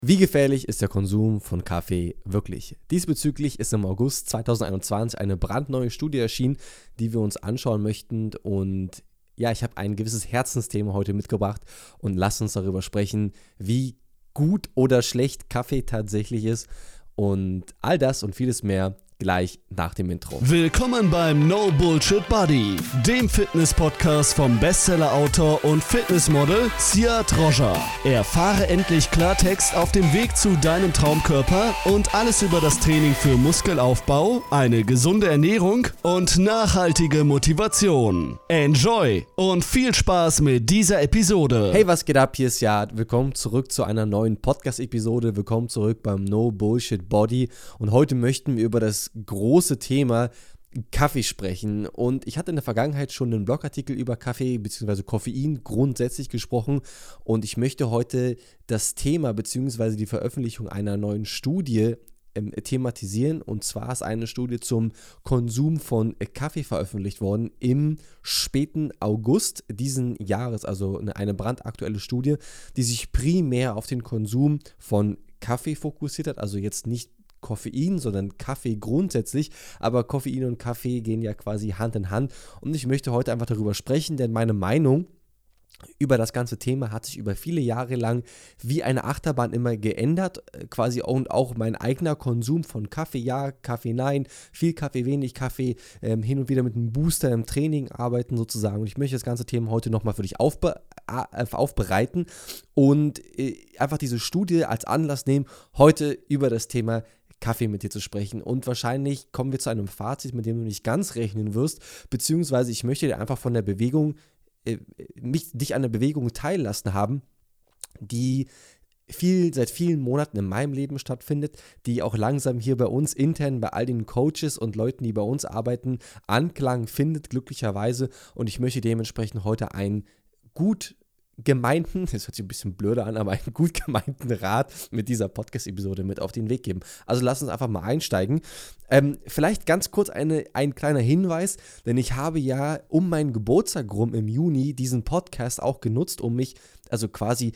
Wie gefährlich ist der Konsum von Kaffee wirklich? Diesbezüglich ist im August 2021 eine brandneue Studie erschienen, die wir uns anschauen möchten. Und ja, ich habe ein gewisses Herzensthema heute mitgebracht und lasst uns darüber sprechen, wie gut oder schlecht Kaffee tatsächlich ist. Und all das und vieles mehr gleich nach dem Intro. Willkommen beim No Bullshit Buddy, dem Fitness-Podcast vom Bestseller-Autor und Fitnessmodel Siad Rojah. Erfahre endlich Klartext auf dem Weg zu deinem Traumkörper und alles über das Training für Muskelaufbau, eine gesunde Ernährung und nachhaltige Motivation. Enjoy und viel Spaß mit dieser Episode. Hey, was geht ab? Hier ist Siad. Willkommen zurück zu einer neuen Podcast-Episode. Willkommen zurück beim No Bullshit Body. Und heute möchten wir über das große Thema Kaffee sprechen. Und ich hatte in der Vergangenheit schon einen Blogartikel über Kaffee bzw. Koffein grundsätzlich gesprochen. Und ich möchte heute das Thema bzw. die Veröffentlichung einer neuen Studie thematisieren. Und zwar ist eine Studie zum Konsum von Kaffee veröffentlicht worden im späten August diesen Jahres. Also eine brandaktuelle Studie, die sich primär auf den Konsum von Kaffee fokussiert hat. Also jetzt nicht Koffein, sondern Kaffee grundsätzlich, aber Koffein und Kaffee gehen ja quasi Hand in Hand und ich möchte heute einfach darüber sprechen, denn meine Meinung über das ganze Thema hat sich über viele Jahre lang wie eine Achterbahn immer geändert, quasi und auch mein eigener Konsum von Kaffee, ja, Kaffee, nein, viel Kaffee, wenig Kaffee, hin und wieder mit einem Booster im Training arbeiten sozusagen und ich möchte das ganze Thema heute nochmal für dich aufbereiten und einfach diese Studie als Anlass nehmen, heute über das Thema Kaffee mit dir zu sprechen und wahrscheinlich kommen wir zu einem Fazit, mit dem du nicht ganz rechnen wirst, beziehungsweise ich möchte dir einfach von der Bewegung, dich an der Bewegung teillassen haben, die seit vielen Monaten in meinem Leben stattfindet, die auch langsam hier bei uns intern, bei all den Coaches und Leuten, die bei uns arbeiten, Anklang findet, glücklicherweise und ich möchte dementsprechend heute einen gut gemeinten, das hört sich ein bisschen blöder an, aber einen gut gemeinten Rat mit dieser Podcast-Episode mit auf den Weg geben. Also lass uns einfach mal einsteigen. Vielleicht ganz kurz ein kleiner Hinweis, denn ich habe ja um meinen Geburtstag rum im Juni diesen Podcast auch genutzt, um mich also quasi,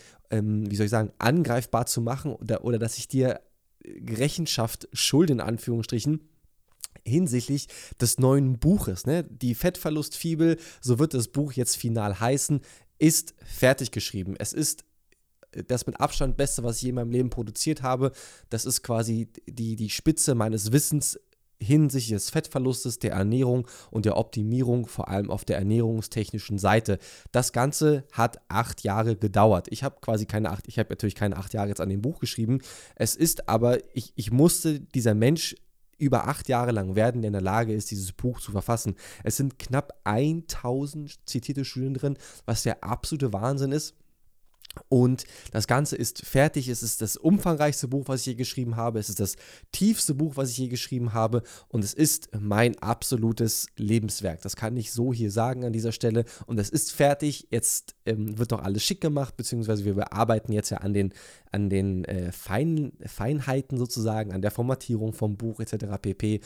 angreifbar zu machen oder dass ich dir Rechenschaft schulde, in Anführungsstrichen, hinsichtlich des neuen Buches, ne? Die Fettverlustfibel, so wird das Buch jetzt final heißen, ist fertig geschrieben. Es ist das mit Abstand Beste, was ich je in meinem Leben produziert habe. Das ist quasi die Spitze meines Wissens hinsichtlich des Fettverlustes, der Ernährung und der Optimierung, vor allem auf der ernährungstechnischen Seite. Das Ganze hat 8 Jahre gedauert. Ich habe natürlich keine 8 Jahre jetzt an dem Buch geschrieben. Es ist aber, ich musste dieser Mensch über 8 Jahre lang werden, der in der Lage ist, dieses Buch zu verfassen. Es sind knapp 1000 zitierte Studien drin, was der absolute Wahnsinn ist. Und das Ganze ist fertig, es ist das umfangreichste Buch, was ich je geschrieben habe, es ist das tiefste Buch, was ich je geschrieben habe und es ist mein absolutes Lebenswerk. Das kann ich so hier sagen an dieser Stelle und es ist fertig, jetzt wird noch alles schick gemacht, beziehungsweise wir bearbeiten jetzt ja an den Feinheiten sozusagen, an der Formatierung vom Buch etc. pp.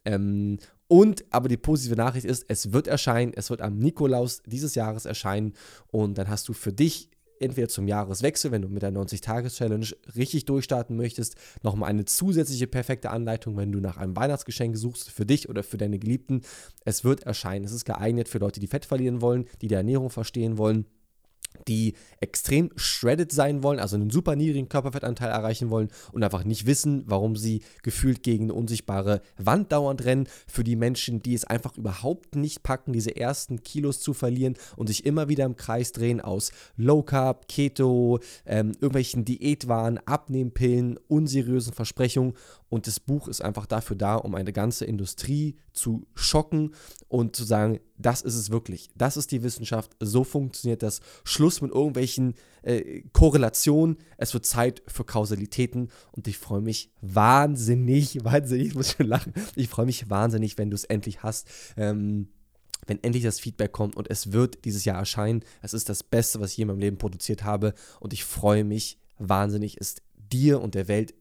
Aber die positive Nachricht ist, es wird erscheinen, es wird am Nikolaus dieses Jahres erscheinen und dann hast du für dich entweder zum Jahreswechsel, wenn du mit der 90-Tages-Challenge richtig durchstarten möchtest, nochmal eine zusätzliche perfekte Anleitung, wenn du nach einem Weihnachtsgeschenk suchst, für dich oder für deine Geliebten. Es wird erscheinen. Es ist geeignet für Leute, die Fett verlieren wollen, die die Ernährung verstehen wollen, die extrem shredded sein wollen, also einen super niedrigen Körperfettanteil erreichen wollen und einfach nicht wissen, warum sie gefühlt gegen eine unsichtbare Wand dauernd rennen. Für die Menschen, die es einfach überhaupt nicht packen, diese ersten Kilos zu verlieren und sich immer wieder im Kreis drehen aus Low Carb, Keto, irgendwelchen Diätwaren, Abnehmpillen, unseriösen Versprechungen. Und das Buch ist einfach dafür da, um eine ganze Industrie zu schocken und zu sagen, das ist es wirklich. Das ist die Wissenschaft. So funktioniert das. Schluss mit irgendwelchen Korrelationen. Es wird Zeit für Kausalitäten. Und ich freue mich wahnsinnig, ich muss schon lachen, ich freue mich wahnsinnig, wenn du es endlich hast. Wenn endlich das Feedback kommt und es wird dieses Jahr erscheinen. Es ist das Beste, was ich je in meinem Leben produziert habe. Und ich freue mich wahnsinnig, es dir und der Welt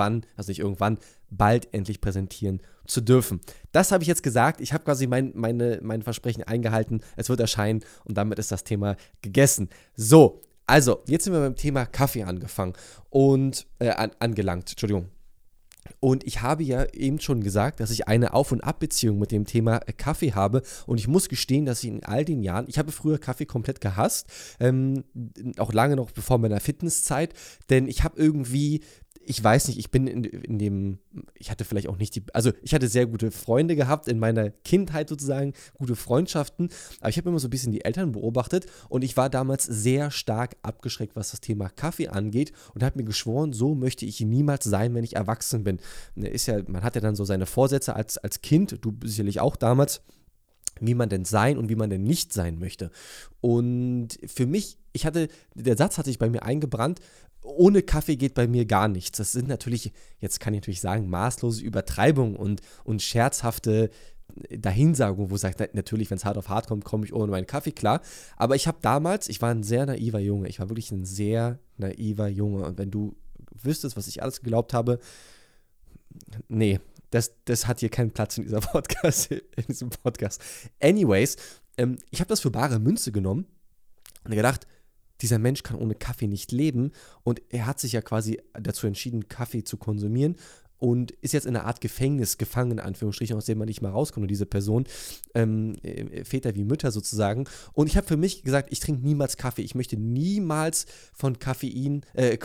bald endlich präsentieren zu dürfen. Das habe ich jetzt gesagt. Ich habe quasi mein Versprechen eingehalten. Es wird erscheinen und damit ist das Thema gegessen. So, Also, jetzt sind wir beim Thema Kaffee angelangt, Entschuldigung. Und ich habe ja eben schon gesagt, dass ich eine Auf- und Ab-Beziehung mit dem Thema Kaffee habe. Und ich muss gestehen, dass ich in all den Jahren, ich habe früher Kaffee komplett gehasst, auch lange noch bevor meiner Fitnesszeit, denn ich habe irgendwie, ich weiß nicht, ich bin ich hatte vielleicht auch nicht ich hatte sehr gute Freunde gehabt in meiner Kindheit sozusagen, gute Freundschaften, aber ich habe immer so ein bisschen die Eltern beobachtet und ich war damals sehr stark abgeschreckt, was das Thema Kaffee angeht und habe mir geschworen, so möchte ich niemals sein, wenn ich erwachsen bin. Man hat ja dann so seine Vorsätze als Kind, du sicherlich auch damals, wie man denn sein und wie man denn nicht sein möchte. Und für mich, der Satz hat sich bei mir eingebrannt, ohne Kaffee geht bei mir gar nichts. Das sind natürlich, jetzt kann ich natürlich sagen, maßlose Übertreibungen und scherzhafte Dahinsagungen, wo ich sage, natürlich, wenn es hart auf hart kommt, komme ich ohne meinen Kaffee klar. Aber ich war ein sehr naiver Junge. Ich war wirklich ein sehr naiver Junge. Und wenn du wüsstest, was ich alles geglaubt habe, nee, das hat hier keinen Platz in diesem Podcast. Anyways, ich habe das für bare Münze genommen und gedacht, dieser Mensch kann ohne Kaffee nicht leben und er hat sich ja quasi dazu entschieden, Kaffee zu konsumieren und ist jetzt in einer Art Gefängnis gefangen, in Anführungsstrichen, aus dem man nicht mal rauskommt. Und diese Person, Väter wie Mütter sozusagen. Und ich habe für mich gesagt, ich trinke niemals Kaffee. Ich möchte niemals von Koffein,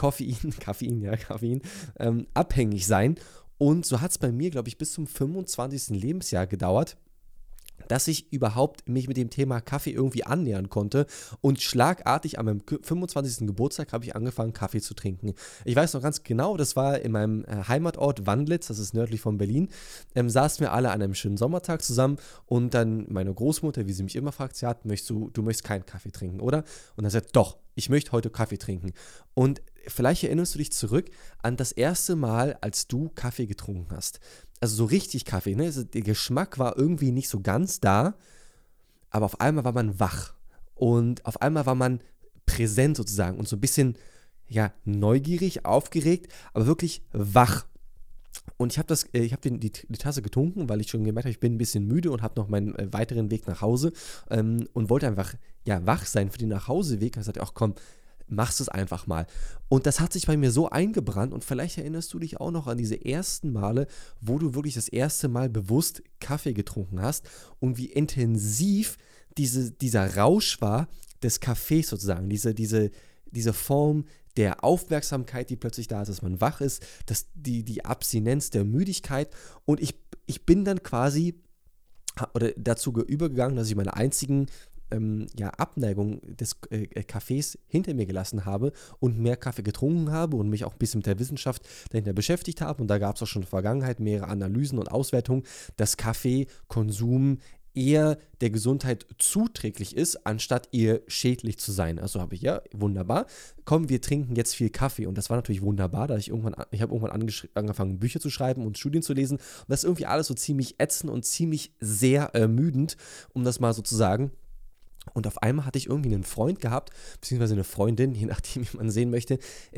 abhängig sein. Und so hat es bei mir, glaube ich, bis zum 25. Lebensjahr gedauert, dass ich überhaupt mich mit dem Thema Kaffee irgendwie annähern konnte und schlagartig an meinem 25. Geburtstag habe ich angefangen, Kaffee zu trinken. Ich weiß noch ganz genau, das war in meinem Heimatort Wandlitz, das ist nördlich von Berlin, saßen wir alle an einem schönen Sommertag zusammen und dann meine Großmutter, wie sie mich immer fragt, du möchtest keinen Kaffee trinken, oder? Und dann sagt, doch, ich möchte heute Kaffee trinken. Und vielleicht erinnerst du dich zurück an das erste Mal, als du Kaffee getrunken hast. Also so richtig Kaffee, ne? Also der Geschmack war irgendwie nicht so ganz da, aber auf einmal war man wach und auf einmal war man präsent sozusagen und so ein bisschen, ja, neugierig, aufgeregt, aber wirklich wach. Und ich habe die Tasse getrunken, weil ich schon gemerkt habe, ich bin ein bisschen müde und habe noch meinen weiteren Weg nach Hause und wollte einfach, ja, wach sein für den Nachhauseweg. Und ich sagte, ach komm, machst es einfach mal. Und das hat sich bei mir so eingebrannt und vielleicht erinnerst du dich auch noch an diese ersten Male, wo du wirklich das erste Mal bewusst Kaffee getrunken hast und wie intensiv dieser Rausch war des Kaffees sozusagen, diese Form der Aufmerksamkeit, die plötzlich da ist, dass man wach ist, die Abstinenz der Müdigkeit und ich bin dann quasi dazu übergegangen, dass ich meine einzigen Abneigung des Kaffees hinter mir gelassen habe und mehr Kaffee getrunken habe und mich auch ein bisschen mit der Wissenschaft dahinter beschäftigt habe. Und da gab es auch schon in der Vergangenheit mehrere Analysen und Auswertungen, dass Kaffeekonsum eher der Gesundheit zuträglich ist, anstatt ihr schädlich zu sein. Also habe ich, ja, wunderbar, komm, wir trinken jetzt viel Kaffee. Und das war natürlich wunderbar, da ich habe irgendwann angefangen, Bücher zu schreiben und Studien zu lesen. Und das ist irgendwie alles so ziemlich ätzend und ziemlich sehr ermüdend, um das mal so zu sagen. Und auf einmal hatte ich irgendwie einen Freund gehabt, beziehungsweise eine Freundin, je nachdem, wie man sehen möchte,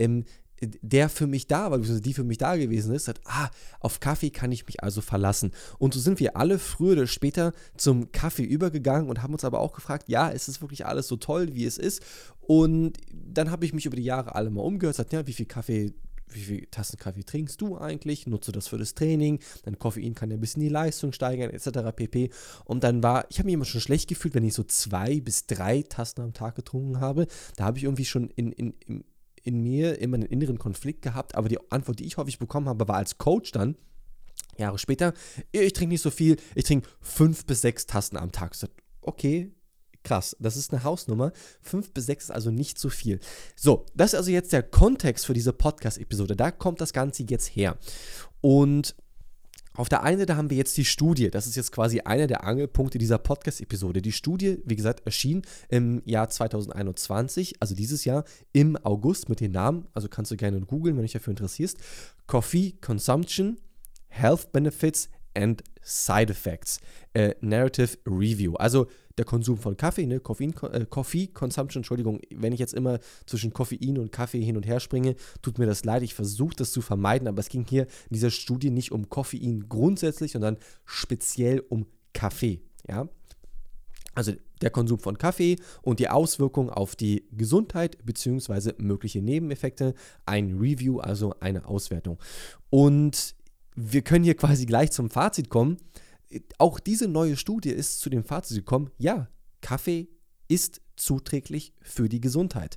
der für mich da war, beziehungsweise die für mich da gewesen ist, sagt, auf Kaffee kann ich mich also verlassen. Und so sind wir alle früher oder später zum Kaffee übergegangen und haben uns aber auch gefragt, ja, ist es wirklich alles so toll, wie es ist? Und dann habe ich mich über die Jahre alle mal umgehört, gesagt, ja, wie viel Tassen Kaffee trinkst du eigentlich? Nutze das für das Training? Dein Koffein kann ja ein bisschen die Leistung steigern, etc. pp. Und dann ich habe mich immer schon schlecht gefühlt, wenn ich so 2 bis 3 Tassen am Tag getrunken habe. Da habe ich irgendwie schon in mir immer einen inneren Konflikt gehabt. Aber die Antwort, die ich häufig bekommen habe, war als Coach dann, Jahre später, ich trinke nicht so viel, ich trinke 5 bis 6 Tassen am Tag. Ich sage, okay, krass, das ist eine Hausnummer. 5 bis 6 ist also nicht so viel. So, das ist also jetzt der Kontext für diese Podcast-Episode. Da kommt das Ganze jetzt her. Und auf der einen Seite haben wir jetzt die Studie. Das ist jetzt quasi einer der Angelpunkte dieser Podcast-Episode. Die Studie, wie gesagt, erschien im Jahr 2021, also dieses Jahr, im August mit den Namen. Also kannst du gerne googeln, wenn du dich dafür interessierst. Coffee Consumption, Health Benefits and Side Effects. Narrative Review. Also der Konsum von Kaffee, ne? Coffee Consumption, Entschuldigung, wenn ich jetzt immer zwischen Koffein und Kaffee hin und her springe, tut mir das leid, ich versuche das zu vermeiden, aber es ging hier in dieser Studie nicht um Koffein grundsätzlich, sondern speziell um Kaffee, ja. Also der Konsum von Kaffee und die Auswirkungen auf die Gesundheit bzw. mögliche Nebeneffekte, ein Review, also eine Auswertung. Und wir können hier quasi gleich zum Fazit kommen. Auch diese neue Studie ist zu dem Fazit gekommen, ja, Kaffee ist zuträglich für die Gesundheit.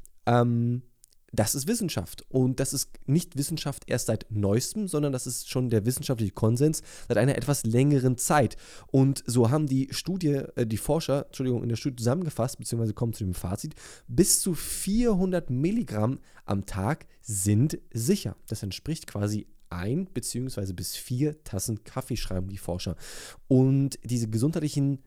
Das ist Wissenschaft und das ist nicht Wissenschaft erst seit Neuestem, sondern das ist schon der wissenschaftliche Konsens seit einer etwas längeren Zeit. Und so haben die Forscher in der Studie zusammengefasst, beziehungsweise kommen zu dem Fazit, bis zu 400 Milligramm am Tag sind sicher. Das entspricht quasi 1 bzw. bis 4 Tassen Kaffee, schreiben die Forscher. Und diese gesundheitlichen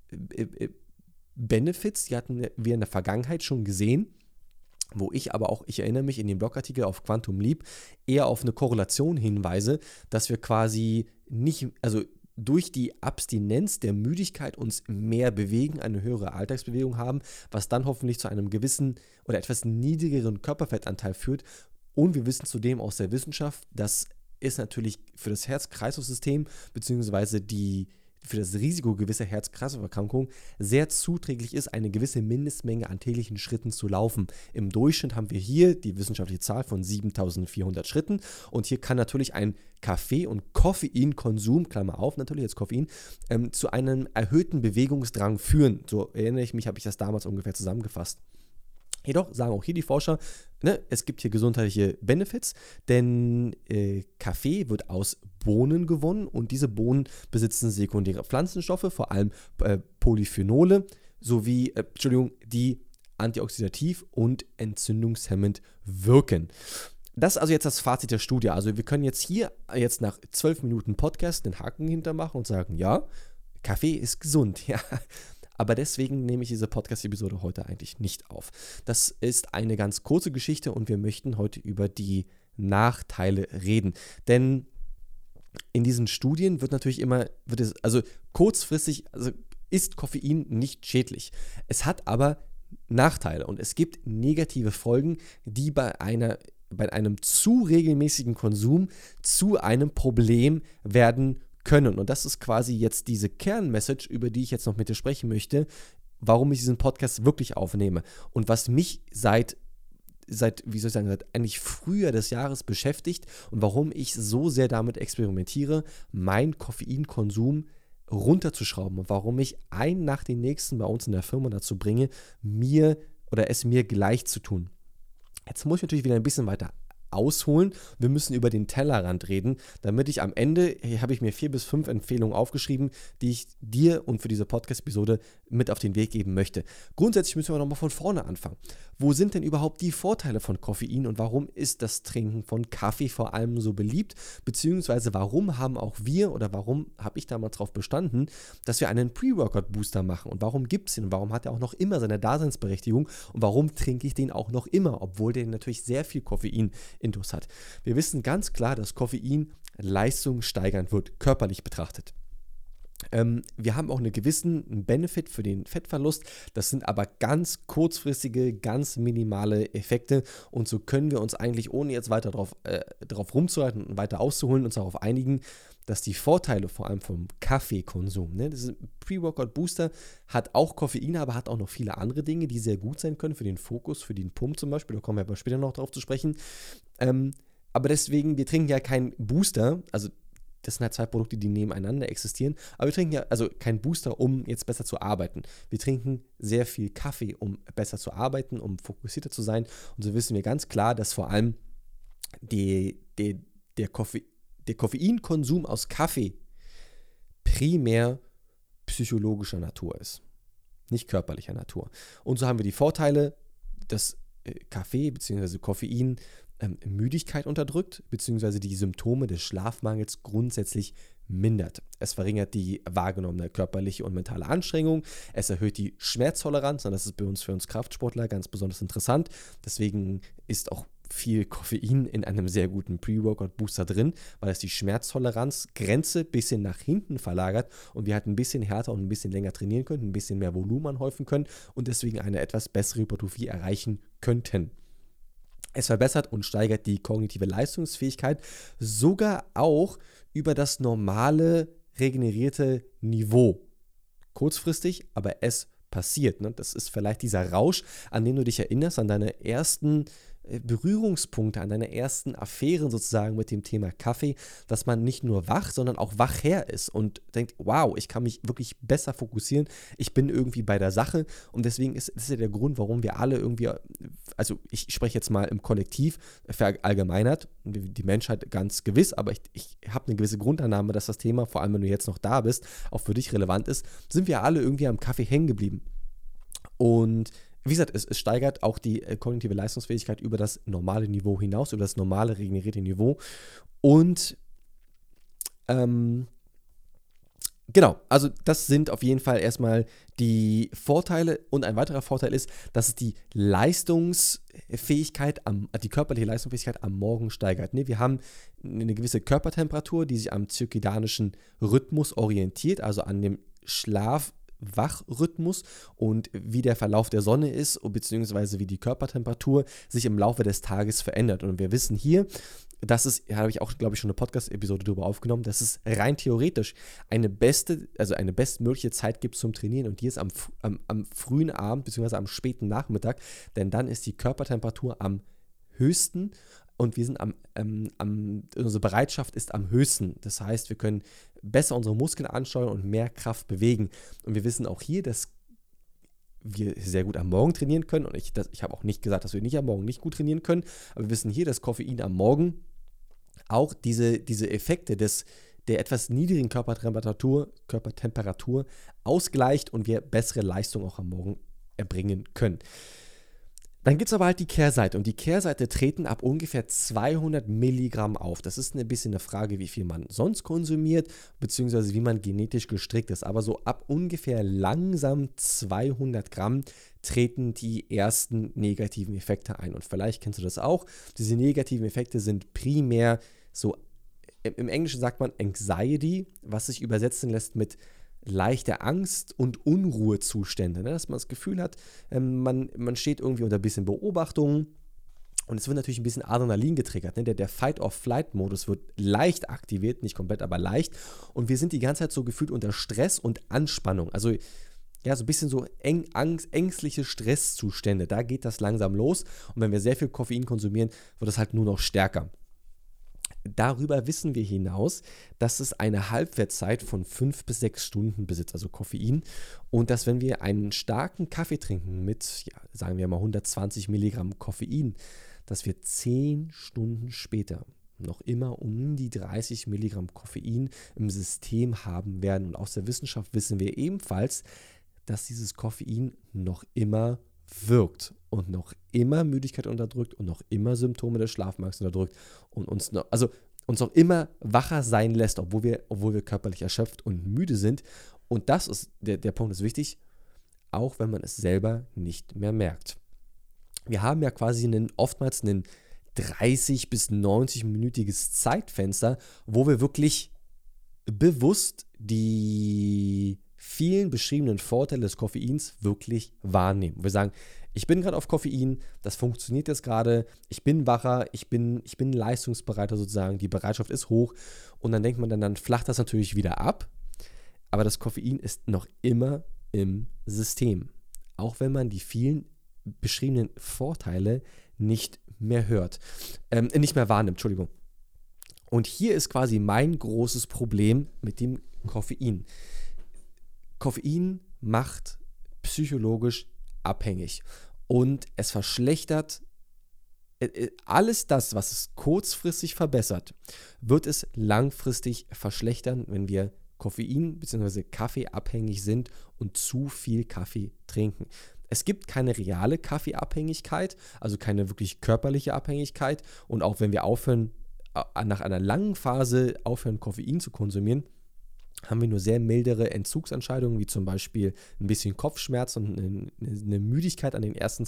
Benefits, die hatten wir in der Vergangenheit schon gesehen, wo ich erinnere mich in dem Blogartikel auf Quantum Leap eher auf eine Korrelation hinweise, dass wir quasi durch die Abstinenz der Müdigkeit uns mehr bewegen, eine höhere Alltagsbewegung haben, was dann hoffentlich zu einem gewissen oder etwas niedrigeren Körperfettanteil führt. Und wir wissen zudem aus der Wissenschaft, dass es natürlich für das Herz-Kreislauf-System beziehungsweise für das Risiko gewisser Herz-Kreislauf-Erkrankungen sehr zuträglich ist, eine gewisse Mindestmenge an täglichen Schritten zu laufen. Im Durchschnitt haben wir hier die wissenschaftliche Zahl von 7.400 Schritten und hier kann natürlich ein Kaffee- und Koffeinkonsum, Klammer auf, natürlich jetzt Koffein, zu einem erhöhten Bewegungsdrang führen. So erinnere ich mich, habe ich das damals ungefähr zusammengefasst. Jedoch sagen auch hier die Forscher, es gibt hier gesundheitliche Benefits, denn Kaffee wird aus Bohnen gewonnen und diese Bohnen besitzen sekundäre Pflanzenstoffe, vor allem Polyphenole, die antioxidativ und entzündungshemmend wirken. Das ist also jetzt das Fazit der Studie. Also wir können jetzt nach 12 Minuten Podcast den Haken hintermachen und sagen, ja, Kaffee ist gesund, ja. Aber deswegen nehme ich diese Podcast-Episode heute eigentlich nicht auf. Das ist eine ganz kurze Geschichte und wir möchten heute über die Nachteile reden. Denn in diesen Studien kurzfristig ist Koffein nicht schädlich. Es hat aber Nachteile und es gibt negative Folgen, die bei einem zu regelmäßigen Konsum zu einem Problem werden können. Und das ist quasi jetzt diese Kernmessage, über die ich jetzt noch mit dir sprechen möchte, warum ich diesen Podcast wirklich aufnehme und was mich seit eigentlich Frühjahr des Jahres beschäftigt und warum ich so sehr damit experimentiere, meinen Koffeinkonsum runterzuschrauben und warum ich einen nach dem nächsten bei uns in der Firma dazu bringe, es mir gleich zu tun. Jetzt muss ich natürlich wieder ein bisschen weiter ausholen. Wir müssen über den Tellerrand reden, damit ich am Ende, hier habe ich mir 4 bis 5 Empfehlungen aufgeschrieben, die ich dir und für diese Podcast-Episode mit auf den Weg geben möchte. Grundsätzlich müssen wir nochmal von vorne anfangen. Wo sind denn überhaupt die Vorteile von Koffein und warum ist das Trinken von Kaffee vor allem so beliebt? Beziehungsweise warum habe ich damals darauf bestanden, dass wir einen Pre-Workout-Booster machen und warum gibt es den und warum hat er auch noch immer seine Daseinsberechtigung und warum trinke ich den auch noch immer, obwohl der natürlich sehr viel Koffein Intus hat. Wir wissen ganz klar, dass Koffein Leistung steigern wird, körperlich betrachtet. Wir haben auch einen gewissen Benefit für den Fettverlust. Das sind aber ganz kurzfristige, ganz minimale Effekte. Und so können wir uns eigentlich, ohne jetzt weiter drauf rumzureiten und weiter auszuholen, uns darauf einigen, dass die Vorteile vor allem vom Kaffeekonsum, das Pre-Workout-Booster hat auch Koffein, aber hat auch noch viele andere Dinge, die sehr gut sein können für den Fokus, für den Pump zum Beispiel. Da kommen wir aber später noch drauf zu sprechen. Aber deswegen, wir trinken ja keinen Booster, also das sind halt 2 Produkte, die nebeneinander existieren. Aber wir trinken ja also keinen Booster, um jetzt besser zu arbeiten. Wir trinken sehr viel Kaffee, um besser zu arbeiten, um fokussierter zu sein. Und so wissen wir ganz klar, dass vor allem der Koffeinkonsum aus Kaffee primär psychologischer Natur ist, nicht körperlicher Natur. Und so haben wir die Vorteile, dass Kaffee bzw. Koffein Müdigkeit unterdrückt, beziehungsweise die Symptome des Schlafmangels grundsätzlich mindert. Es verringert die wahrgenommene körperliche und mentale Anstrengung, es erhöht die Schmerztoleranz, und das ist für uns Kraftsportler ganz besonders interessant. Deswegen ist auch viel Koffein in einem sehr guten Pre-Workout-Booster drin, weil es die Schmerztoleranzgrenze ein bisschen nach hinten verlagert und wir halt ein bisschen härter und ein bisschen länger trainieren können, ein bisschen mehr Volumen anhäufen können und deswegen eine etwas bessere Hypertrophie erreichen könnten. Es verbessert und steigert die kognitive Leistungsfähigkeit sogar auch über das normale regenerierte Niveau. kurzfristig, aber es passiert. Ne? Das ist vielleicht dieser Rausch, an den du dich erinnerst, an deine ersten Berührungspunkte, an deine ersten Affären sozusagen mit dem Thema Kaffee, dass man nicht nur wach, sondern auch wachher ist und denkt, wow, ich kann mich wirklich besser fokussieren, ich bin irgendwie bei der Sache und deswegen ist das ja der Grund, warum wir alle irgendwie, also ich spreche jetzt mal im Kollektiv, verallgemeinert, die Menschheit ganz gewiss, aber ich habe eine gewisse Grundannahme, dass das Thema, vor allem wenn du jetzt noch da bist, auch für dich relevant ist, sind wir alle irgendwie am Kaffee hängen geblieben. Und wie gesagt, es steigert auch die kognitive Leistungsfähigkeit über das normale Niveau hinaus, über das normale regenerierte Niveau. Und genau, also das sind auf jeden Fall erstmal die Vorteile. Und ein weiterer Vorteil ist, dass es die Leistungsfähigkeit, die körperliche Leistungsfähigkeit am Morgen steigert. Ne? Wir haben eine gewisse Körpertemperatur, die sich am zirkadianischen Rhythmus orientiert, also an dem Schlaf-Wach-Rhythmus und wie der Verlauf der Sonne ist, beziehungsweise wie die Körpertemperatur sich im Laufe des Tages verändert. Und wir wissen hier, dass es, habe ich auch, glaube ich, schon eine Podcast-Episode darüber aufgenommen, dass es rein theoretisch eine bestmögliche Zeit gibt zum Trainieren und die ist am frühen Abend, beziehungsweise am späten Nachmittag, denn dann ist die Körpertemperatur am höchsten und wir sind unsere Bereitschaft ist am höchsten. Das heißt, wir können besser unsere Muskeln ansteuern und mehr Kraft bewegen. Und wir wissen auch hier, dass wir sehr gut am Morgen trainieren können. Und ich habe auch nicht gesagt, dass wir nicht am Morgen nicht gut trainieren können. Aber wir wissen hier, dass Koffein am Morgen auch diese Effekte der etwas niedrigen Körpertemperatur ausgleicht und wir bessere Leistung auch am Morgen erbringen können. Dann gibt es aber halt die Kehrseite und die Kehrseite treten ab ungefähr 200 Milligramm auf. Das ist ein bisschen eine Frage, wie viel man sonst konsumiert, beziehungsweise wie man genetisch gestrickt ist. Aber so ab ungefähr langsam 200 Gramm treten die ersten negativen Effekte ein. Und vielleicht kennst du das auch. Diese negativen Effekte sind primär so, im Englischen sagt man Anxiety, was sich übersetzen lässt mit leichte Angst und Unruhezustände, ne? Dass man das Gefühl hat, man steht irgendwie unter ein bisschen Beobachtung und es wird natürlich ein bisschen Adrenalin getriggert. Ne? Der Fight-or-Flight-Modus wird leicht aktiviert, nicht komplett, aber leicht und wir sind die ganze Zeit so gefühlt unter Stress und Anspannung. Also ja, so ein bisschen so ängstliche Stresszustände, da geht das langsam los und wenn wir sehr viel Koffein konsumieren, wird es halt nur noch stärker. Darüber wissen wir hinaus, dass es eine Halbwertszeit von 5 bis 6 Stunden besitzt, also Koffein. Und dass wenn wir einen starken Kaffee trinken mit, ja, sagen wir mal 120 Milligramm Koffein, dass wir 10 Stunden später noch immer um die 30 Milligramm Koffein im System haben werden. Und aus der Wissenschaft wissen wir ebenfalls, dass dieses Koffein noch immer wirkt und noch immer Müdigkeit unterdrückt und noch immer Symptome des Schlafmangels unterdrückt und uns noch immer wacher sein lässt, obwohl wir körperlich erschöpft und müde sind. Und das ist, der Punkt ist wichtig, auch wenn man es selber nicht mehr merkt. Wir haben ja quasi oftmals ein 30- bis 90-minütiges Zeitfenster, wo wir wirklich bewusst die vielen beschriebenen Vorteile des Koffeins wirklich wahrnehmen. Wir sagen, ich bin gerade auf Koffein, das funktioniert jetzt gerade, ich bin wacher, ich bin leistungsbereiter sozusagen, die Bereitschaft ist hoch und dann denkt man, dann flacht das natürlich wieder ab, aber das Koffein ist noch immer im System, auch wenn man die vielen beschriebenen Vorteile nicht mehr wahrnimmt, Entschuldigung. Und hier ist quasi mein großes Problem mit dem Koffein. Koffein macht psychologisch abhängig und es verschlechtert alles das, was es kurzfristig verbessert, wird es langfristig verschlechtern, wenn wir Koffein bzw. Kaffee abhängig sind und zu viel Kaffee trinken. Es gibt keine reale Kaffeeabhängigkeit, also keine wirklich körperliche Abhängigkeit und auch wenn wir nach einer langen Phase aufhören, Koffein zu konsumieren, haben wir nur sehr mildere Entzugsentscheidungen, wie zum Beispiel ein bisschen Kopfschmerz und eine Müdigkeit an den ersten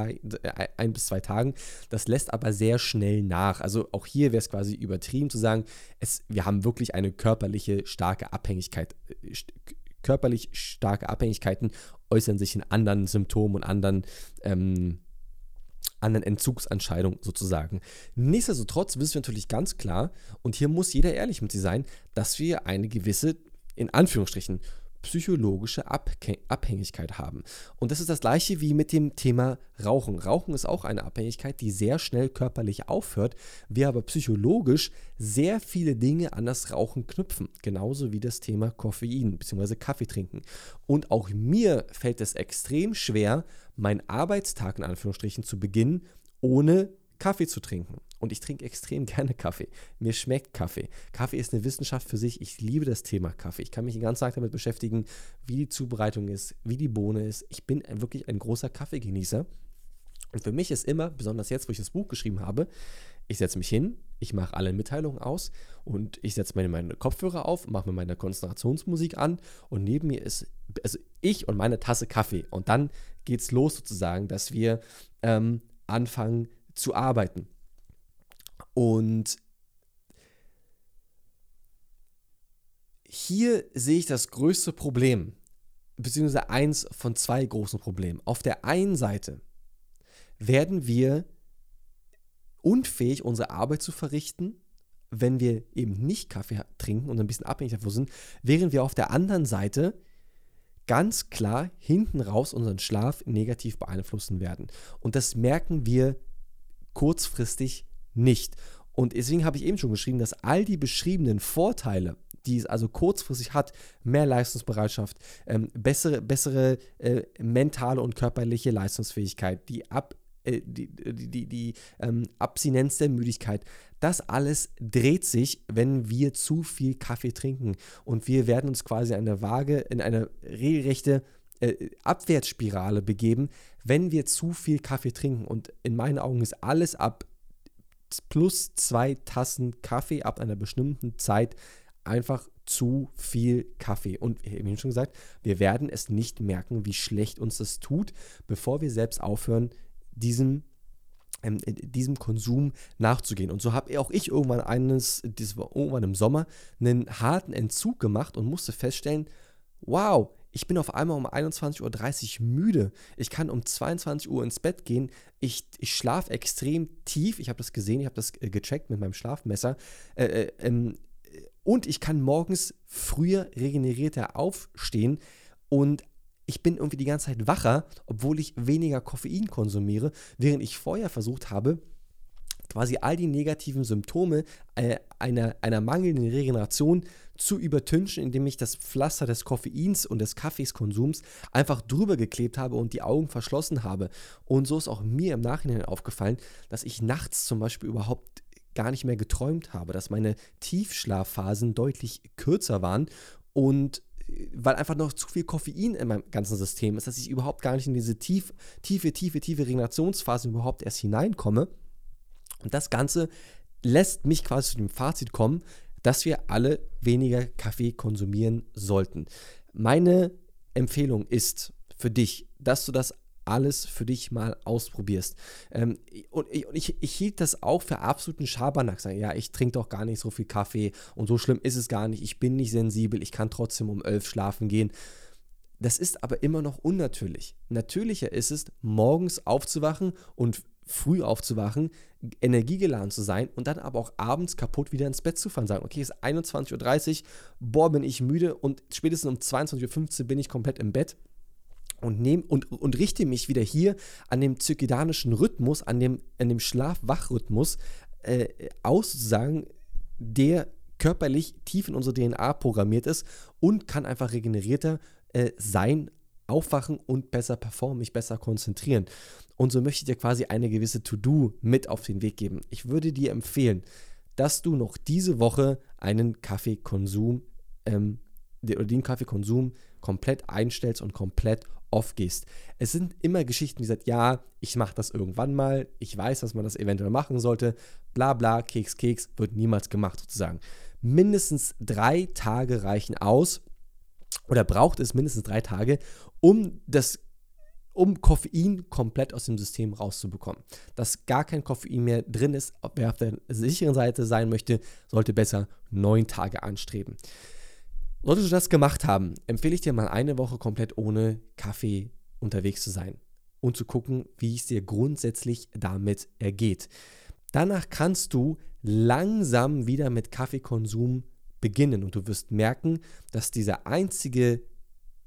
1 bis 2 Tagen. Das lässt aber sehr schnell nach. Also auch hier wäre es quasi übertrieben zu sagen, wir haben wirklich eine körperliche starke Abhängigkeit. Körperlich starke Abhängigkeiten äußern sich in anderen Symptomen und anderen Entzugsentscheidungen sozusagen. Nichtsdestotrotz wissen wir natürlich ganz klar, und hier muss jeder ehrlich mit sich sein, dass wir eine gewisse, in Anführungsstrichen, psychologische Abhängigkeit haben. Und das ist das gleiche wie mit dem Thema Rauchen. Rauchen ist auch eine Abhängigkeit, die sehr schnell körperlich aufhört, wir aber psychologisch sehr viele Dinge an das Rauchen knüpfen. Genauso wie das Thema Koffein bzw. Kaffee trinken. Und auch mir fällt es extrem schwer, meinen Arbeitstag in Anführungsstrichen zu beginnen, ohne Kaffee zu trinken. Und ich trinke extrem gerne Kaffee. Mir schmeckt Kaffee. Kaffee ist eine Wissenschaft für sich. Ich liebe das Thema Kaffee. Ich kann mich den ganzen Tag damit beschäftigen, wie die Zubereitung ist, wie die Bohne ist. Ich bin wirklich ein großer Kaffeegenießer. Und für mich ist immer, besonders jetzt, wo ich das Buch geschrieben habe, ich setze mich hin, ich mache alle Mitteilungen aus und ich setze mir meine Kopfhörer auf, mache mir meine Konzentrationsmusik an und neben mir ist, also ich und meine Tasse Kaffee. Und dann geht's los sozusagen, dass wir anfangen zu arbeiten. Und hier sehe ich das größte Problem, beziehungsweise eins von zwei großen Problemen. Auf der einen Seite werden wir unfähig, unsere Arbeit zu verrichten, wenn wir eben nicht Kaffee trinken und ein bisschen abhängig davon sind, während wir auf der anderen Seite ganz klar hinten raus unseren Schlaf negativ beeinflussen werden. Und das merken wir kurzfristig nicht. Und deswegen habe ich eben schon geschrieben, dass all die beschriebenen Vorteile, die es also kurzfristig hat, mehr Leistungsbereitschaft, bessere mentale und körperliche Leistungsfähigkeit, die Abstinenz der Müdigkeit, das alles dreht sich, wenn wir zu viel Kaffee trinken. Und wir werden uns quasi in eine regelrechte Abwärtsspirale begeben, wenn wir zu viel Kaffee trinken. Und in meinen Augen ist alles ab plus 2 Tassen Kaffee ab einer bestimmten Zeit einfach zu viel Kaffee. Und ich habe schon gesagt, wir werden es nicht merken, wie schlecht uns das tut, bevor wir selbst aufhören, diesem Konsum nachzugehen. Und so habe auch ich irgendwann irgendwann im Sommer einen harten Entzug gemacht und musste feststellen, wow, ich bin auf einmal um 21.30 Uhr müde. Ich kann um 22 Uhr ins Bett gehen. Ich schlafe extrem tief. Ich habe das gesehen, ich habe das gecheckt mit meinem Schlafmesser. Und ich kann morgens früher regenerierter aufstehen und ich bin irgendwie die ganze Zeit wacher, obwohl ich weniger Koffein konsumiere, während ich vorher versucht habe, quasi all die negativen Symptome einer mangelnden Regeneration zu übertünchen, indem ich das Pflaster des Koffeins und des Kaffeeskonsums einfach drüber geklebt habe und die Augen verschlossen habe. Und so ist auch mir im Nachhinein aufgefallen, dass ich nachts zum Beispiel überhaupt gar nicht mehr geträumt habe, dass meine Tiefschlafphasen deutlich kürzer waren und weil einfach noch zu viel Koffein in meinem ganzen System ist, dass ich überhaupt gar nicht in diese tiefe Regenerationsphase überhaupt erst hineinkomme. Und das Ganze lässt mich quasi zu dem Fazit kommen, dass wir alle weniger Kaffee konsumieren sollten. Meine Empfehlung ist für dich, dass du das alles für dich mal ausprobierst. Und ich hielt das auch für absoluten Schabernack. Sagen, ja, ich trinke doch gar nicht so viel Kaffee und so schlimm ist es gar nicht. Ich bin nicht sensibel, ich kann trotzdem um 11 schlafen gehen. Das ist aber immer noch unnatürlich. Natürlicher ist es, morgens aufzuwachen und früh aufzuwachen, energiegeladen zu sein und dann aber auch abends kaputt wieder ins Bett zu fallen. Sagen, okay, es ist 21.30 Uhr, boah, bin ich müde und spätestens um 22.15 Uhr bin ich komplett im Bett. Und richte mich wieder hier an dem zirkadianischen Rhythmus, an dem Schlaf-Wach-Rhythmus aus, sozusagen, der körperlich tief in unsere DNA programmiert ist und kann einfach regenerierter sein, aufwachen und besser performen, mich besser konzentrieren. Und so möchte ich dir quasi eine gewisse To-Do mit auf den Weg geben. Ich würde dir empfehlen, dass du noch diese Woche einen Kaffeekonsum den Kaffeekonsum komplett einstellst und komplett off gehst. Es sind immer Geschichten, die sagen, ja, ich mache das irgendwann mal, ich weiß, dass man das eventuell machen sollte, bla bla, Keks, wird niemals gemacht sozusagen. Mindestens 3 Tage reichen aus oder braucht es mindestens 3 Tage, um Koffein komplett aus dem System rauszubekommen. Dass gar kein Koffein mehr drin ist, wer auf der sicheren Seite sein möchte, sollte besser 9 Tage anstreben. Solltest du das gemacht haben, empfehle ich dir mal eine Woche komplett ohne Kaffee unterwegs zu sein und zu gucken, wie es dir grundsätzlich damit ergeht. Danach kannst du langsam wieder mit Kaffeekonsum beginnen und du wirst merken, dass dieser einzige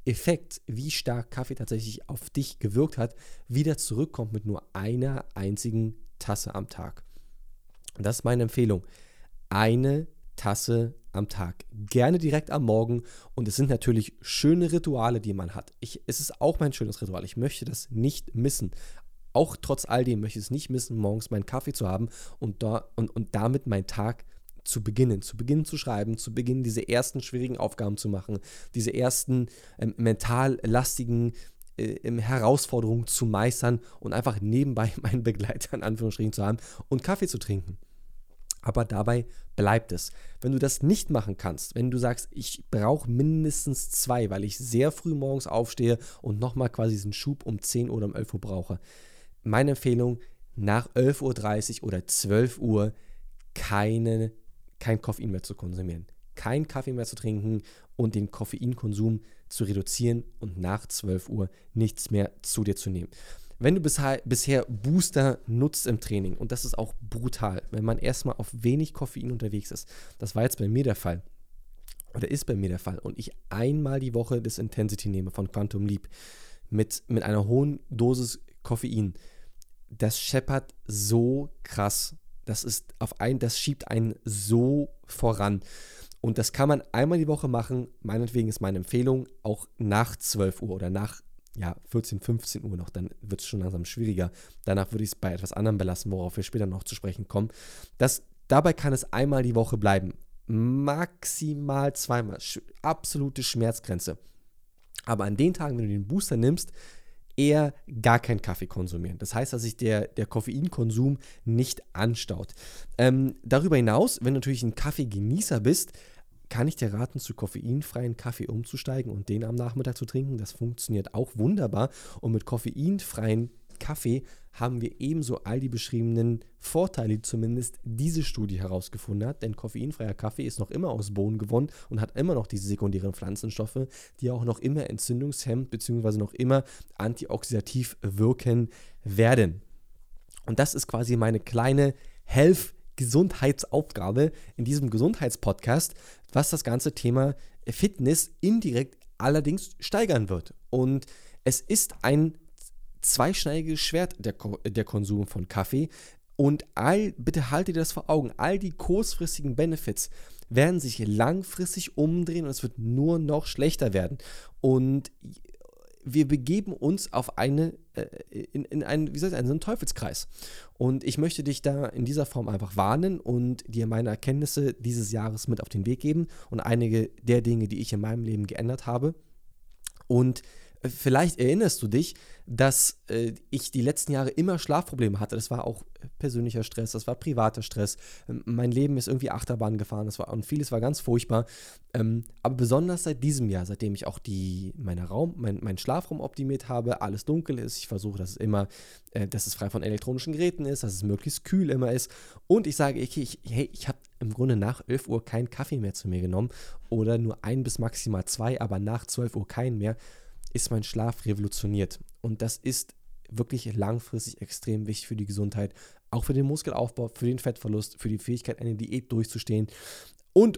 Effekt, wie stark Kaffee tatsächlich auf dich gewirkt hat, wieder zurückkommt mit nur einer einzigen Tasse am Tag. Und das ist meine Empfehlung. Eine Tasse am Tag. Gerne direkt am Morgen. Und es sind natürlich schöne Rituale, die man hat. Es ist auch mein schönes Ritual. Ich möchte das nicht missen. Auch trotz all dem möchte ich es nicht missen, morgens meinen Kaffee zu haben und damit meinen Tag zu beginnen zu schreiben, zu beginnen, diese ersten schwierigen Aufgaben zu machen, diese ersten mental lastigen Herausforderungen zu meistern und einfach nebenbei meinen Begleiter in Anführungsstrichen zu haben und Kaffee zu trinken. Aber dabei bleibt es. Wenn du das nicht machen kannst, wenn du sagst, ich brauche mindestens 2, weil ich sehr früh morgens aufstehe und nochmal quasi diesen Schub um 10 oder um 11 Uhr brauche, meine Empfehlung, nach 11.30 Uhr oder 12 Uhr kein Koffein mehr zu konsumieren. Kein Kaffee mehr zu trinken und den Koffeinkonsum zu reduzieren und nach 12 Uhr nichts mehr zu dir zu nehmen. Wenn du bisher Booster nutzt im Training, und das ist auch brutal, wenn man erstmal auf wenig Koffein unterwegs ist, das war jetzt bei mir der Fall, oder ist bei mir der Fall, und ich einmal die Woche das Intensity nehme von Quantum Leap mit einer hohen Dosis Koffein, das scheppert so krass. Das schiebt einen so voran. Und das kann man einmal die Woche machen. Meinetwegen ist meine Empfehlung auch nach 12 Uhr oder nach 14, 15 Uhr noch. Dann wird es schon langsam schwieriger. Danach würde ich es bei etwas anderem belassen, worauf wir später noch zu sprechen kommen. Dabei kann es einmal die Woche bleiben. Maximal 2-mal. Absolute Schmerzgrenze. Aber an den Tagen, wenn du den Booster nimmst, eher gar keinen Kaffee konsumieren. Das heißt, dass sich der Koffeinkonsum nicht anstaut. Darüber hinaus, wenn du natürlich ein Kaffeegenießer bist, kann ich dir raten, zu koffeinfreien Kaffee umzusteigen und den am Nachmittag zu trinken. Das funktioniert auch wunderbar. Und mit koffeinfreien Kaffee haben wir ebenso all die beschriebenen Vorteile, die zumindest diese Studie herausgefunden hat. Denn koffeinfreier Kaffee ist noch immer aus Bohnen gewonnen und hat immer noch diese sekundären Pflanzenstoffe, die auch noch immer entzündungshemmend bzw. noch immer antioxidativ wirken werden. Und das ist quasi meine kleine Gesundheitsaufgabe in diesem Gesundheitspodcast, was das ganze Thema Fitness indirekt allerdings steigern wird. Und es ist ein zweischneidiges Schwert, der Konsum von Kaffee. Und bitte haltet das vor Augen, all die kurzfristigen Benefits werden sich langfristig umdrehen und es wird nur noch schlechter werden. Und wir begeben uns auf einen Teufelskreis. Und ich möchte dich da in dieser Form einfach warnen und dir meine Erkenntnisse dieses Jahres mit auf den Weg geben und einige der Dinge, die ich in meinem Leben geändert habe. Und vielleicht erinnerst du dich, dass ich die letzten Jahre immer Schlafprobleme hatte. Das war auch persönlicher Stress, das war privater Stress. Mein Leben ist irgendwie Achterbahn gefahren und vieles war ganz furchtbar. Aber besonders seit diesem Jahr, seitdem ich auch meinen Schlafraum optimiert habe, alles dunkel ist. Ich versuche, dass es frei von elektronischen Geräten ist, dass es möglichst kühl immer ist. Und ich sage, ich habe im Grunde nach 11 Uhr keinen Kaffee mehr zu mir genommen oder nur 1 bis maximal 2, aber nach 12 Uhr keinen mehr, ist mein Schlaf revolutioniert. Und das ist wirklich langfristig extrem wichtig für die Gesundheit, auch für den Muskelaufbau, für den Fettverlust, für die Fähigkeit, eine Diät durchzustehen und.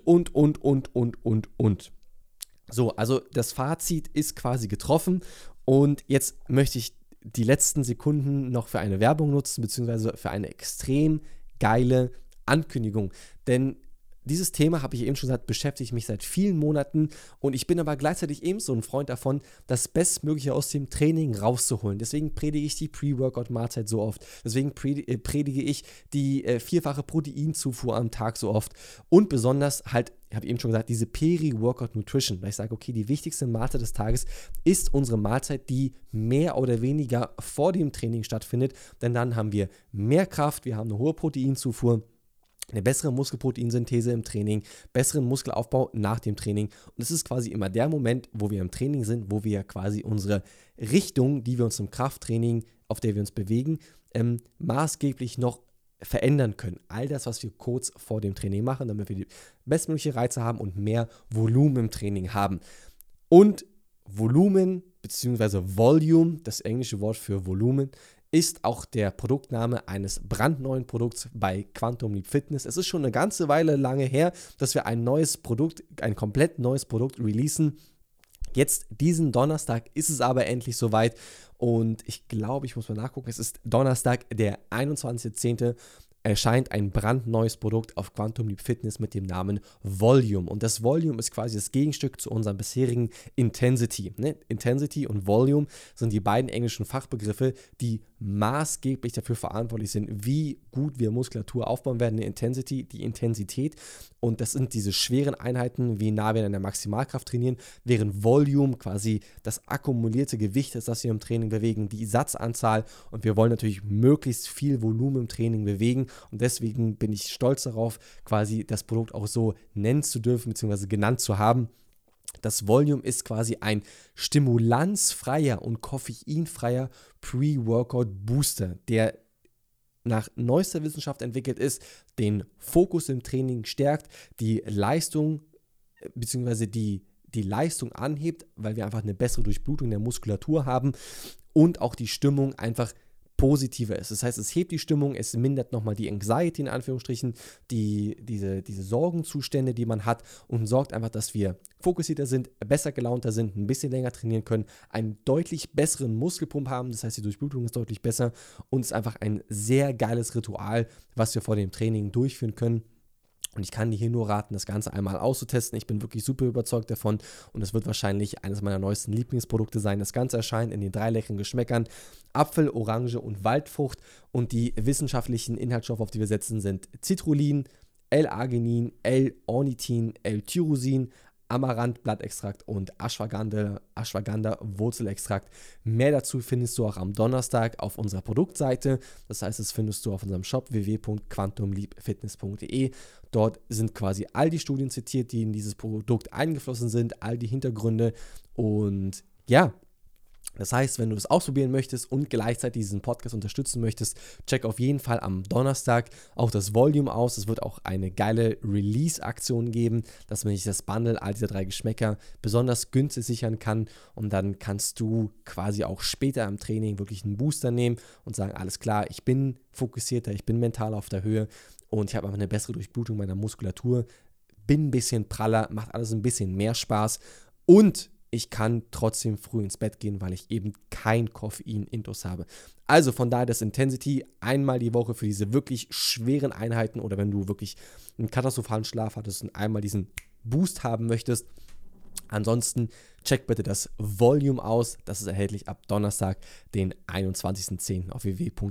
So, also das Fazit ist quasi getroffen und jetzt möchte ich die letzten Sekunden noch für eine Werbung nutzen, beziehungsweise für eine extrem geile Ankündigung, denn dieses Thema, habe ich eben schon gesagt, beschäftigt mich seit vielen Monaten und ich bin aber gleichzeitig ebenso ein Freund davon, das Bestmögliche aus dem Training rauszuholen. Deswegen predige ich die Pre-Workout-Mahlzeit so oft. Deswegen predige ich die 4-fache Proteinzufuhr am Tag so oft und besonders halt, habe ich eben schon gesagt, diese Peri-Workout-Nutrition, weil ich sage, okay, die wichtigste Mahlzeit des Tages ist unsere Mahlzeit, die mehr oder weniger vor dem Training stattfindet, denn dann haben wir mehr Kraft, wir haben eine hohe Proteinzufuhr, eine bessere Muskelproteinsynthese im Training, besseren Muskelaufbau nach dem Training. Und es ist quasi immer der Moment, wo wir im Training sind, wo wir quasi unsere Richtung, die wir uns im Krafttraining, auf der wir uns bewegen, maßgeblich noch verändern können. All das, was wir kurz vor dem Training machen, damit wir die bestmögliche Reize haben und mehr Volumen im Training haben. Und Volumen bzw. Volume, das englische Wort für Volumen, ist auch der Produktname eines brandneuen Produkts bei Quantum Leap Fitness. Es ist schon eine ganze Weile lange her, dass wir ein komplett neues Produkt releasen. Jetzt, diesen Donnerstag, ist es aber endlich soweit und ich glaube, ich muss mal nachgucken, es ist Donnerstag, der 21.10., erscheint ein brandneues Produkt auf Quantum Leap Fitness mit dem Namen Volume. Und das Volume ist quasi das Gegenstück zu unserem bisherigen Intensity. Intensity und Volume sind die beiden englischen Fachbegriffe, die maßgeblich dafür verantwortlich sind, wie gut wir Muskulatur aufbauen werden. Die Intensität. Und das sind diese schweren Einheiten, wie nah wir in der Maximalkraft trainieren, während Volume quasi das akkumulierte Gewicht ist, das wir im Training bewegen, die Satzanzahl. Und wir wollen natürlich möglichst viel Volumen im Training bewegen. Und deswegen bin ich stolz darauf, quasi das Produkt auch so nennen zu dürfen, beziehungsweise genannt zu haben. Das Volume ist quasi ein stimulanzfreier und koffeinfreier Pre-Workout-Booster, der nach neuester Wissenschaft entwickelt ist, den Fokus im Training stärkt, die Leistung bzw. die Leistung anhebt, weil wir einfach eine bessere Durchblutung der Muskulatur haben und auch die Stimmung einfach positiver ist. Das heißt, es hebt die Stimmung, es mindert nochmal die Anxiety in Anführungsstrichen, diese Sorgenzustände, die man hat und sorgt einfach, dass wir fokussierter sind, besser gelaunter sind, ein bisschen länger trainieren können, einen deutlich besseren Muskelpump haben, das heißt, die Durchblutung ist deutlich besser und es ist einfach ein sehr geiles Ritual, was wir vor dem Training durchführen können. Und ich kann dir hier nur raten, das Ganze einmal auszutesten. Ich bin wirklich super überzeugt davon und es wird wahrscheinlich eines meiner neuesten Lieblingsprodukte sein. Das Ganze erscheint in den 3 leckeren Geschmäckern: Apfel, Orange und Waldfrucht. Und die wissenschaftlichen Inhaltsstoffe, auf die wir setzen, sind Citrullin, L-Arginin, L-Ornithin, L-Tyrosin, Amaranth-Blattextrakt und Ashwagandha-Wurzelextrakt. Mehr dazu findest du auch am Donnerstag auf unserer Produktseite. Das heißt, das findest du auf unserem Shop www.quantumleapfitness.de. Dort sind quasi all die Studien zitiert, die in dieses Produkt eingeflossen sind, all die Hintergründe und ja. Das heißt, wenn du es ausprobieren möchtest und gleichzeitig diesen Podcast unterstützen möchtest, check auf jeden Fall am Donnerstag auch das Volume aus. Es wird auch eine geile Release-Aktion geben, dass man sich das Bundle all dieser 3 Geschmäcker besonders günstig sichern kann und dann kannst du quasi auch später im Training wirklich einen Booster nehmen und sagen, alles klar, ich bin fokussierter, ich bin mental auf der Höhe und ich habe einfach eine bessere Durchblutung meiner Muskulatur, bin ein bisschen praller, macht alles ein bisschen mehr Spaß und ich kann trotzdem früh ins Bett gehen, weil ich eben kein Koffein-Intus habe. Also von daher das Intensity einmal die Woche für diese wirklich schweren Einheiten oder wenn du wirklich einen katastrophalen Schlaf hattest und einmal diesen Boost haben möchtest. Ansonsten check bitte das Volume aus. Das ist erhältlich ab Donnerstag, den 21.10. auf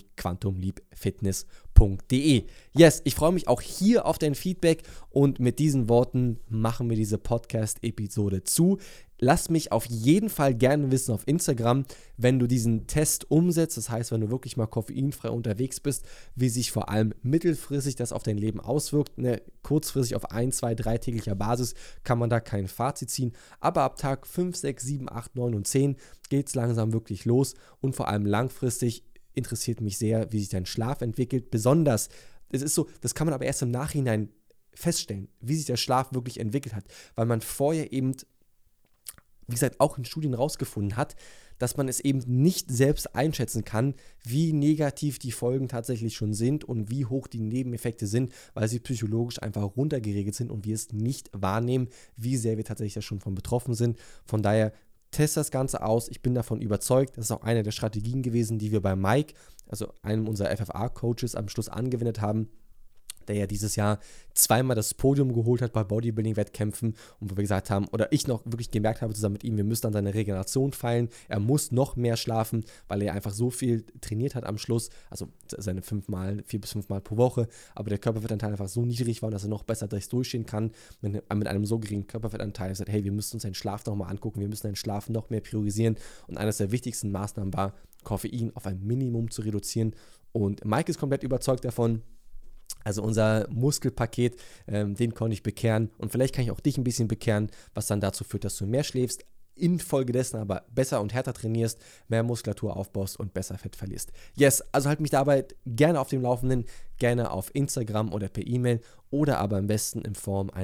www.quantumleapfitness.de. Yes, ich freue mich auch hier auf dein Feedback und mit diesen Worten machen wir diese Podcast-Episode zu. Lass mich auf jeden Fall gerne wissen auf Instagram, wenn du diesen Test umsetzt, das heißt, wenn du wirklich mal koffeinfrei unterwegs bist, wie sich vor allem mittelfristig das auf dein Leben auswirkt. Kurzfristig auf 1, 2, 3-täglicher Basis kann man da kein Fazit ziehen, aber ab Tag 5, 6, 7, 8, 9 und 10 geht es langsam wirklich los und vor allem langfristig interessiert mich sehr, wie sich dein Schlaf entwickelt. Besonders, es ist so, das kann man aber erst im Nachhinein feststellen, wie sich der Schlaf wirklich entwickelt hat, weil man vorher eben, wie gesagt, auch in Studien rausgefunden hat, dass man es eben nicht selbst einschätzen kann, wie negativ die Folgen tatsächlich schon sind und wie hoch die Nebeneffekte sind, weil sie psychologisch einfach runtergeregelt sind und wir es nicht wahrnehmen, wie sehr wir tatsächlich da schon von betroffen sind. Von daher test das Ganze aus. Ich bin davon überzeugt, das ist auch eine der Strategien gewesen, die wir bei Mike, also einem unserer FFA-Coaches, am Schluss angewendet haben, der ja dieses Jahr zweimal das Podium geholt hat bei Bodybuilding-Wettkämpfen und wo wir gesagt haben, oder ich noch wirklich gemerkt habe zusammen mit ihm, wir müssen an seine Regeneration feilen, er muss noch mehr schlafen, weil er einfach so viel trainiert hat am Schluss, also seine 4 bis 5 Mal pro Woche, aber der Körperfettanteil einfach so niedrig war, dass er noch besser durchstehen kann, mit einem so geringen Körperfettanteil. Er sagt, hey, wir müssen uns seinen Schlaf nochmal angucken, wir müssen seinen Schlaf noch mehr priorisieren und eines der wichtigsten Maßnahmen war, Koffein auf ein Minimum zu reduzieren und Mike ist komplett überzeugt davon. Also unser Muskelpaket, den konnte ich bekehren und vielleicht kann ich auch dich ein bisschen bekehren, was dann dazu führt, dass du mehr schläfst, infolgedessen aber besser und härter trainierst, mehr Muskulatur aufbaust und besser Fett verlierst. Yes, also halt mich dabei gerne auf dem Laufenden, gerne auf Instagram oder per E-Mail oder aber am besten in Form einer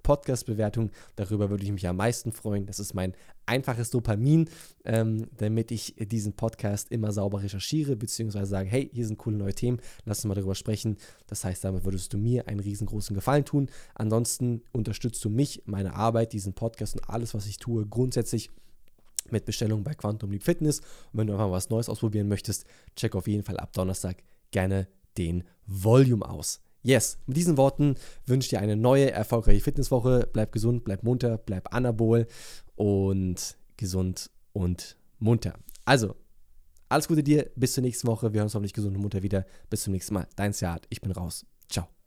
Podcast-Bewertung. Darüber würde ich mich am meisten freuen. Das ist mein einfaches Dopamin, damit ich diesen Podcast immer sauber recherchiere, beziehungsweise sage, hey, hier sind coole neue Themen, lass uns mal darüber sprechen. Das heißt, damit würdest du mir einen riesengroßen Gefallen tun. Ansonsten unterstützt du mich, meine Arbeit, diesen Podcast und alles, was ich tue, grundsätzlich mit Bestellung bei Quantum Leap Fitness. Und wenn du einfach was Neues ausprobieren möchtest, check auf jeden Fall ab Donnerstag gerne den Volume aus. Yes, mit diesen Worten wünsche ich dir eine neue, erfolgreiche Fitnesswoche. Bleib gesund, bleib munter, bleib anabol und gesund und munter. Also, alles Gute dir, bis zur nächsten Woche. Wir hören uns hoffentlich gesund und munter wieder. Bis zum nächsten Mal. Dein Siad, ich bin raus. Ciao.